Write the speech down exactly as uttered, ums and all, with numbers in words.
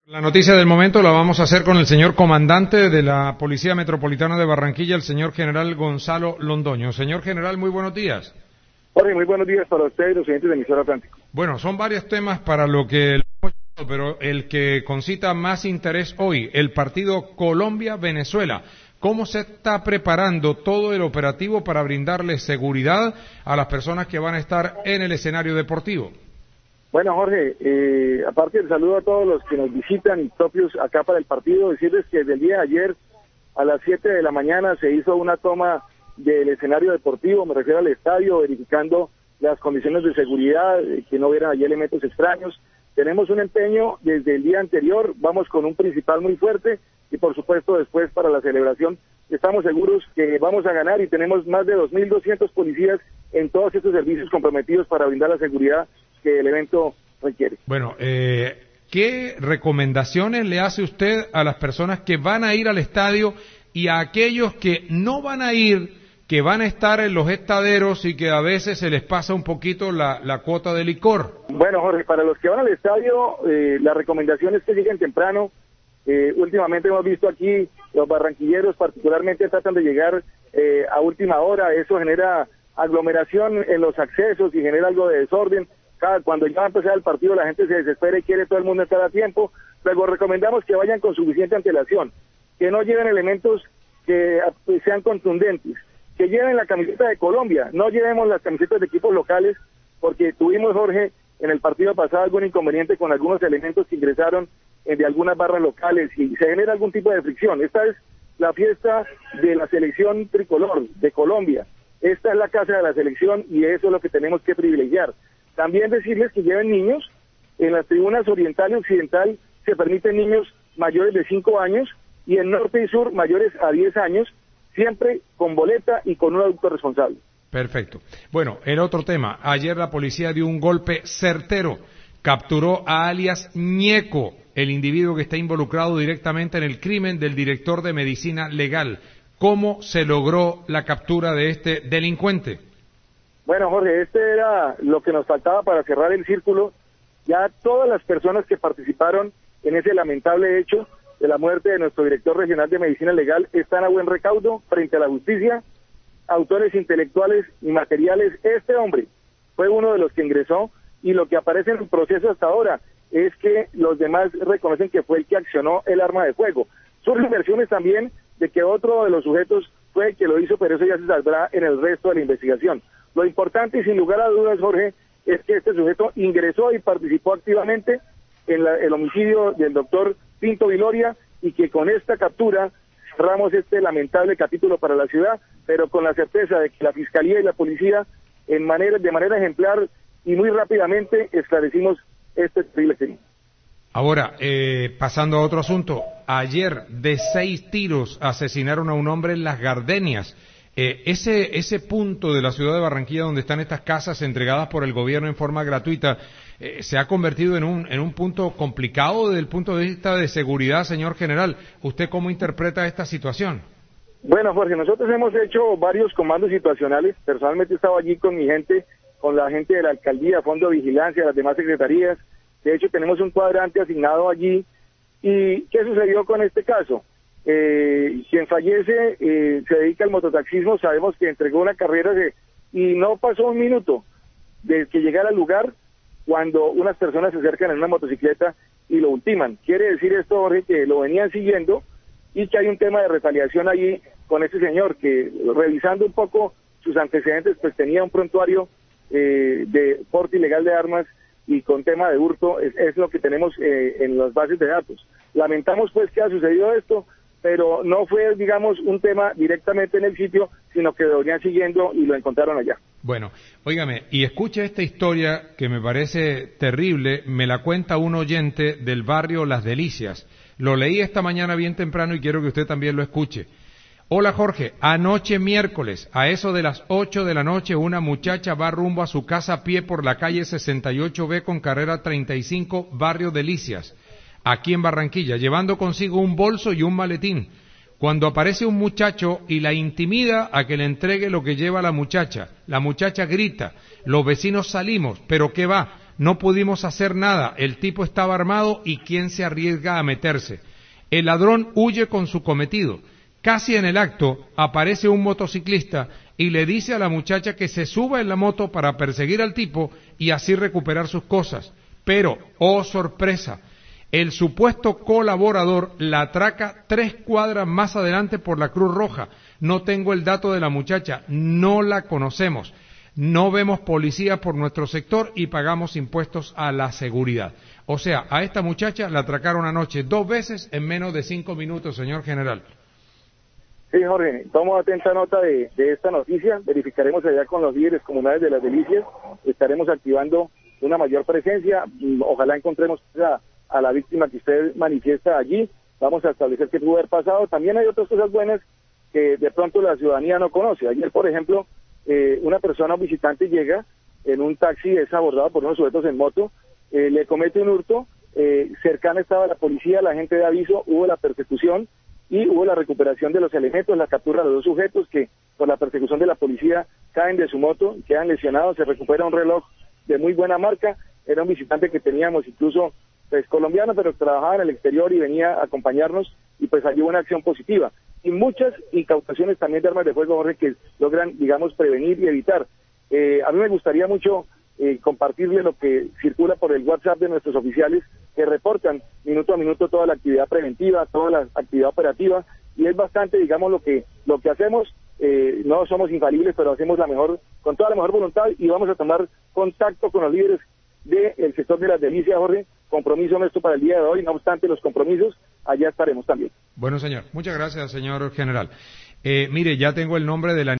La noticia del momento la vamos a hacer con el señor comandante de la Policía Metropolitana de Barranquilla, el señor general Gonzalo Londoño. Señor general, muy buenos días. Jorge, muy buenos días para usted y los oyentes de Emisora Atlántico. Bueno, son varios temas para lo que, pero el que concita más interés hoy, el partido Colombia-Venezuela. ¿Cómo se está preparando todo el operativo para brindarle seguridad a las personas que van a estar en el escenario deportivo? Bueno, Jorge, eh, aparte del saludo a todos los que nos visitan y propios acá para el partido, decirles que desde el día de ayer a las siete de la mañana se hizo una toma del escenario deportivo, me refiero al estadio, verificando las condiciones de seguridad, eh, que no hubieran allí elementos extraños. Tenemos un empeño desde el día anterior, vamos con un principal muy fuerte y por supuesto después para la celebración estamos seguros que vamos a ganar y tenemos más de dos mil doscientos policías en todos estos servicios comprometidos para brindar la seguridad que el evento requiere. Bueno, eh, ¿qué recomendaciones le hace usted a las personas que van a ir al estadio y a aquellos que no van a ir, que van a estar en los estaderos y que a veces se les pasa un poquito la, la cuota de licor? Bueno, Jorge, para los que van al estadio, eh, la recomendación es que lleguen temprano. Eh, últimamente hemos visto aquí, los barranquilleros particularmente tratan de llegar eh, a última hora, eso genera aglomeración en los accesos y genera algo de desorden. Cada, cuando ya va a empezar el partido la gente se desespera y quiere todo el mundo estar a tiempo. Luego recomendamos que vayan con suficiente antelación, que no lleven elementos que pues, sean contundentes, que lleven la camiseta de Colombia, no llevemos las camisetas de equipos locales, porque tuvimos, Jorge, en el partido pasado algún inconveniente con algunos elementos que ingresaron eh, de algunas barras locales y se genera algún tipo de fricción. Esta es la fiesta de la selección tricolor de Colombia, esta es la casa de la selección y eso es lo que tenemos que privilegiar. También decirles que lleven niños, en las tribunas oriental y occidental se permiten niños mayores de cinco años y en norte y sur mayores a diez años, siempre con boleta y con un adulto responsable. Perfecto. Bueno, el otro tema, ayer la policía dio un golpe certero, capturó a alias Ñeco, el individuo que está involucrado directamente en el crimen del director de medicina legal. ¿Cómo se logró la captura de este delincuente? Bueno, Jorge, este era lo que nos faltaba para cerrar el círculo. Ya todas las personas que participaron en ese lamentable hecho de la muerte de nuestro director regional de medicina legal están a buen recaudo frente a la justicia. Autores intelectuales y materiales, este hombre fue uno de los que ingresó y lo que aparece en el proceso hasta ahora es que los demás reconocen que fue el que accionó el arma de fuego. Surgen versiones también de que otro de los sujetos fue el que lo hizo, pero eso ya se saldrá en el resto de la investigación. Lo importante y sin lugar a dudas, Jorge, es que este sujeto ingresó y participó activamente en la, el homicidio del doctor Pinto Viloria y que con esta captura cerramos este lamentable capítulo para la ciudad, pero con la certeza de que la Fiscalía y la Policía en manera, de manera ejemplar y muy rápidamente esclarecimos este terrible crimen. Ahora, eh, pasando a otro asunto, ayer de seis tiros asesinaron a un hombre en Las Gardenias. Eh, ese ese punto de la ciudad de Barranquilla donde están estas casas entregadas por el gobierno en forma gratuita, eh, se ha convertido en un en un punto complicado desde el punto de vista de seguridad, señor general. ¿Usted cómo interpreta esta situación? Bueno, Jorge, nosotros hemos hecho varios comandos situacionales. Personalmente he estado allí con mi gente, con la gente de la alcaldía, Fondo de Vigilancia, las demás secretarías. De hecho, tenemos un cuadrante asignado allí. ¿Y qué sucedió con este caso? Eh, quien fallece eh, se dedica al mototaxismo, sabemos que entregó una carrera de, y no pasó un minuto desde que llegara al lugar cuando unas personas se acercan en una motocicleta y lo ultiman. Quiere decir esto, Jorge, que lo venían siguiendo y que hay un tema de retaliación allí con ese señor que, revisando un poco sus antecedentes, pues tenía un prontuario eh, de porte ilegal de armas y con tema de hurto, es, es lo que tenemos eh, en las bases de datos. Lamentamos pues que ha sucedido esto, pero no fue, digamos, un tema directamente en el sitio, sino que lo venían siguiendo y lo encontraron allá. Bueno, óigame, y escuche esta historia que me parece terrible, me la cuenta un oyente del barrio Las Delicias. Lo leí esta mañana bien temprano y quiero que usted también lo escuche. Hola Jorge, anoche miércoles, a eso de las ocho de la noche, una muchacha va rumbo a su casa a pie por la calle sesenta y ocho B con carrera treinta y cinco, barrio Delicias, aquí en Barranquilla, llevando consigo un bolso y un maletín, cuando aparece un muchacho y la intimida a que le entregue lo que lleva la muchacha. La muchacha grita, los vecinos salimos, pero ¿qué va? No pudimos hacer nada, el tipo estaba armado y ¿quién se arriesga a meterse? El ladrón huye con su cometido. Casi en el acto aparece un motociclista y le dice a la muchacha que se suba en la moto para perseguir al tipo y así recuperar sus cosas. Pero, oh sorpresa, el supuesto colaborador la atraca tres cuadras más adelante por la Cruz Roja. No tengo el dato de la muchacha, no la conocemos. No vemos policía por nuestro sector y pagamos impuestos a la seguridad. O sea, a esta muchacha la atracaron anoche dos veces en menos de cinco minutos, señor general. Sí, Jorge, tomo atenta nota de, de esta noticia, verificaremos allá con los líderes comunales de Las Delicias, estaremos activando una mayor presencia, ojalá encontremos a, a la víctima que usted manifiesta allí, vamos a establecer qué pudo haber pasado. También hay otras cosas buenas que de pronto la ciudadanía no conoce. Ayer, por ejemplo, eh, una persona, un visitante, llega en un taxi, es abordado por unos sujetos en moto, eh, le comete un hurto, eh, cercana estaba la policía, la gente de aviso, hubo la persecución, y hubo la recuperación de los elementos, la captura de los dos sujetos que por la persecución de la policía caen de su moto, quedan lesionados, se recupera un reloj de muy buena marca, era un visitante que teníamos incluso pues colombiano, pero trabajaba en el exterior y venía a acompañarnos y pues allí hubo una acción positiva. Y muchas incautaciones también de armas de fuego, Jorge, que logran, digamos, prevenir y evitar. Eh, a mí me gustaría mucho eh, compartirle lo que circula por el WhatsApp de nuestros oficiales que reportan minuto a minuto toda la actividad preventiva, toda la actividad operativa, y es bastante, digamos, lo que lo que hacemos. Eh, no somos infalibles, pero hacemos la mejor, con toda la mejor voluntad, y vamos a tomar contacto con los líderes del sector de Las Delicias, Jorge. Compromiso nuestro para el día de hoy, no obstante los compromisos, allá estaremos también. Bueno, señor, muchas gracias, señor general. Eh, mire, ya tengo el nombre de la